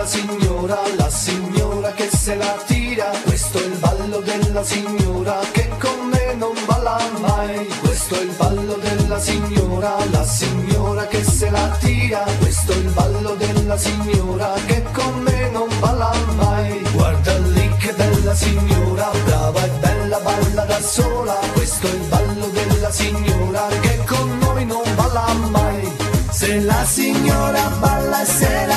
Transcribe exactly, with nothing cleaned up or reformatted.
della signora, la signora che se la tira. Questo è il ballo della signora che con me non balla mai. Questo è il ballo della signora, la signora che se la tira. Questo è il ballo della signora che con me non balla mai. Guarda lì che bella signora, brava e bella, balla da sola. Questo è il ballo della signora che con noi non balla mai. Se la signora balla e se la